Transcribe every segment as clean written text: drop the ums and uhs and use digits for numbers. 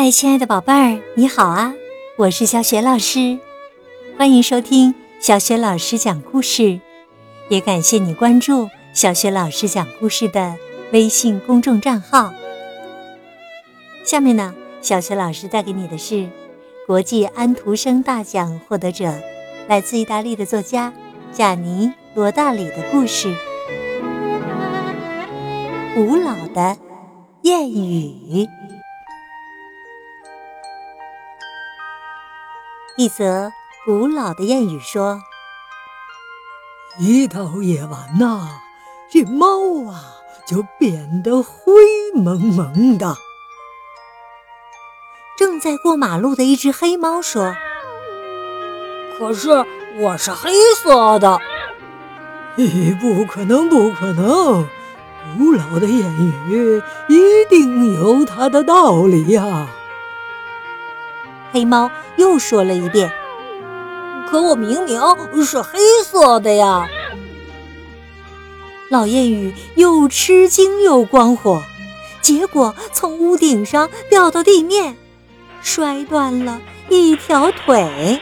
嗨，亲爱的宝贝儿，你好啊！我是小雪老师，欢迎收听小雪老师讲故事，也感谢你关注小雪老师讲故事的微信公众账号。下面呢，小雪老师带给你的是国际安徒生大奖获得者，来自意大利的作家贾尼·罗大里的故事《古老的谚语》。一则古老的谚语说， 一到夜晚呐，这猫啊就变得灰蒙蒙的。 正在过马路的一只黑猫说， 可是我是黑色的。 不可能，不可能，古老的谚语一定有它的道理呀。 黑猫又说了一遍， 可我明明是黑色的呀。 老谚语又吃惊又光火，结果从屋顶上掉到地面，摔断了一条腿。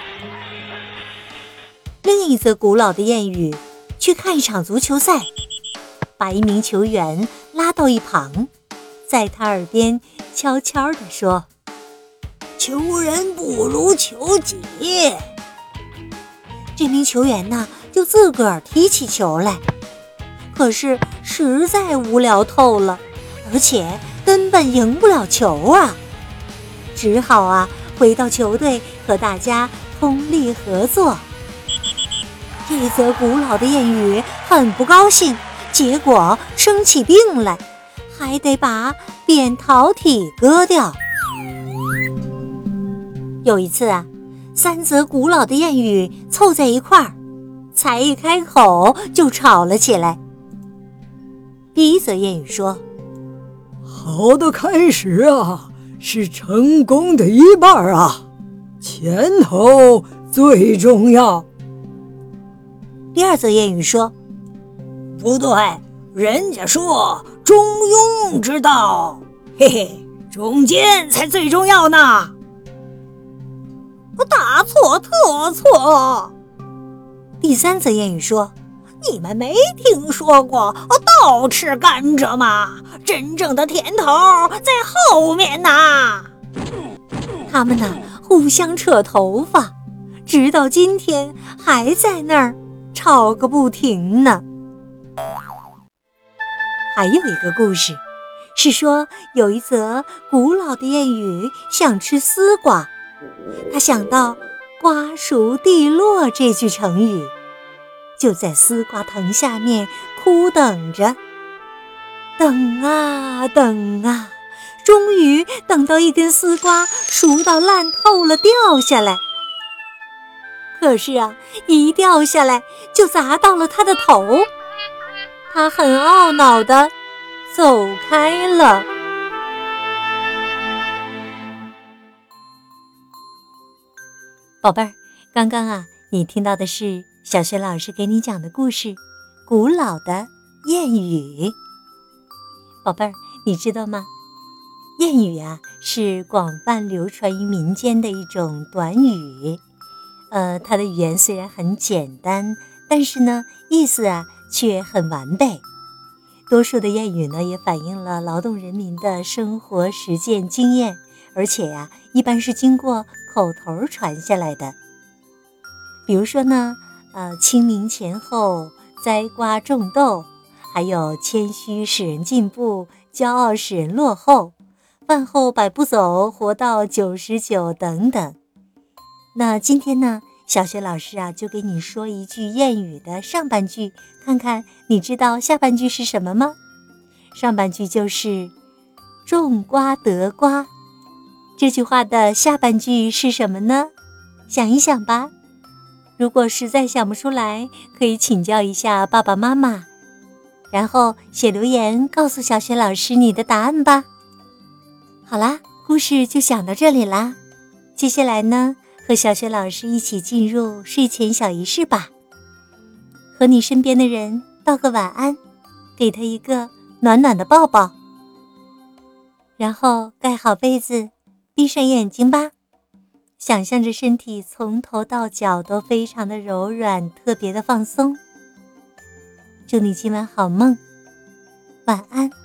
另一则古老的谚语，去看一场足球赛，把一名球员拉到一旁，在他耳边悄悄地说， 求人不如求己。 这名球员呢，就自个儿踢起球来，可是实在无聊透了，而且根本赢不了球啊，只好回到球队和大家通力合作。这则古老的谚语很不高兴，结果生起病来，还得把扁桃体割掉。有一次三则古老的谚语凑在一块儿，才一开口就吵了起来。第一则谚语说， 好的开始是成功的一半前头最重要。 第二则谚语说， 不对，人家说中庸之道，嘿嘿，中间才最重要呢。大错特错。 第三则谚语说， 你们没听说过倒吃甘蔗吗？真正的甜头在后面呢。 他们互相扯头发，直到今天还在那儿吵个不停呢。还有一个故事是说，有一则古老的谚语想吃丝瓜，他想到瓜熟蒂落这句成语，就在丝瓜藤下面苦等着，等啊等啊，终于等到一根丝瓜熟到烂透了掉下来。可是一掉下来就砸到了他的头，他很懊恼地走开了。宝贝儿，刚刚你听到的是小雪老师给你讲的故事，古老的谚语。宝贝儿，你知道吗？谚语是广泛流传于民间的一种短语。它的语言虽然很简单，但是呢，意思却很完备。多数的谚语呢，也反映了劳动人民的生活实践经验，而且一般是经过口头传下来的。比如说呢，清明前后，栽瓜种豆，还有谦虚使人进步，骄傲使人落后，饭后百步走，活到99等等。那今天呢，小雪老师就给你说一句谚语的上半句，看看你知道下半句是什么吗？上半句就是种瓜得瓜，这句话的下半句是什么呢？想一想吧。如果实在想不出来，可以请教一下爸爸妈妈，然后写留言告诉小雪老师你的答案吧。好啦，故事就讲到这里啦。接下来呢，和小雪老师一起进入睡前小仪式吧。和你身边的人道个晚安，给他一个暖暖的抱抱，然后盖好被子， 闭上眼睛吧，想象着身体从头到脚都非常的柔软，特别的放松。祝你今晚好梦，晚安。